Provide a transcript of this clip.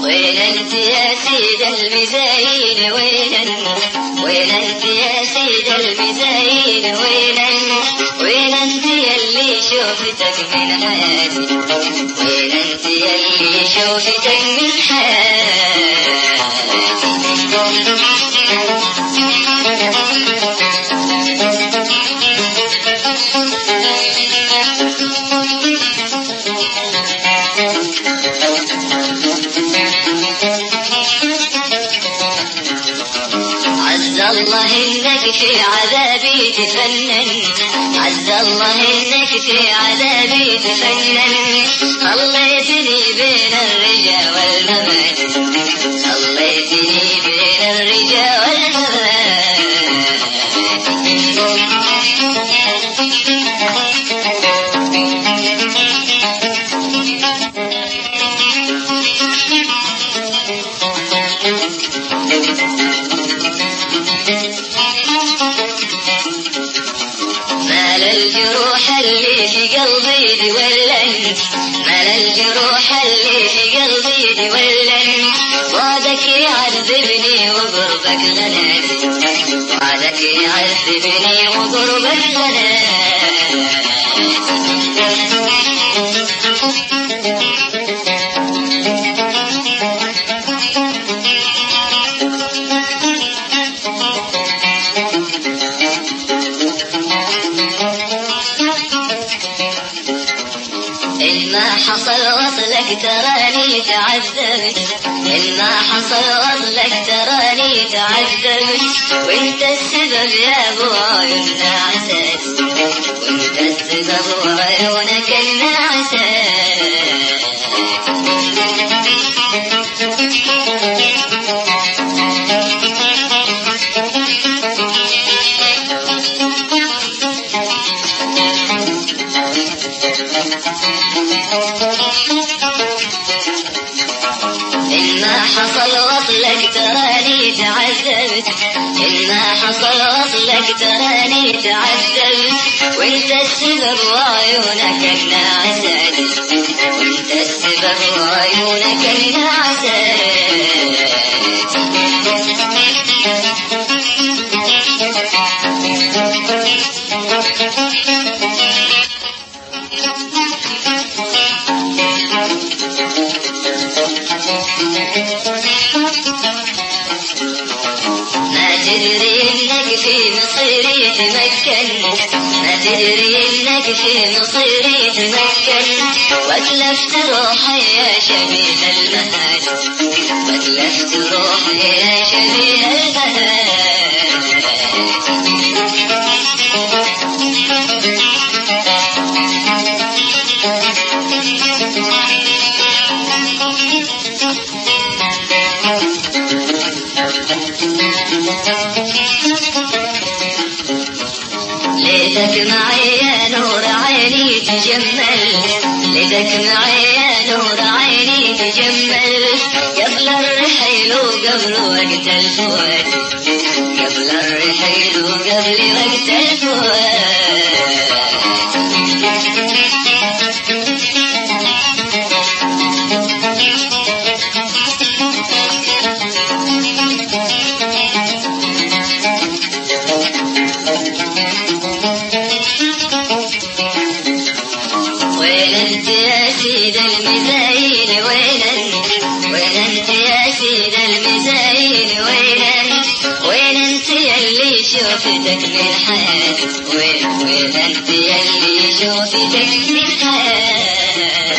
وين انت يا سيد المزاين وين انت يا سيد المزاين وين انت يلي شوفتك من حياتي وين انت يلي شوفتك من حياتي عز الله انك في عذابي تفنن عز الله انك في عذابي تفنن خليتني بين الرجا والممات خليتني بين الرجا والممات مال الجروح اللي في قلبي دولن مال الجروح اللي في قلبي دولن وعدك يعذبني وقربك غنات وعدك يعذبني وقربك غنات ما حصل وصلك تراني تعذبت ما حصل وصلك تراني تعذبت وانت السبب يا ابو عيون ناعسات وانت السبب وعيونك الناعسات ما حصل وصلك تراني تعذبت ما حصل وصلك تراني تعذبت وانت السبب وعيونك الناعسات وانت السبب وعيونك الناعسات ما تدري انك في مصيري تمكن ما تدري انك في مصيري تمكن واتلفت روحي يا شبيه المهات واتلفت روحي يا شبيه المهات ليتك معي يا نور عيني تجمل ليتك معي يا نور عيني تجمل قبل الرحيل وقبل وقت الفوات قبل الرحيل وقبل وقت الفوات وين انت يا سيد المزاين وين انت يا سيد المزاين وين انت يلي شوفتك من حياتي وين انت يلي شوفتك من حياتي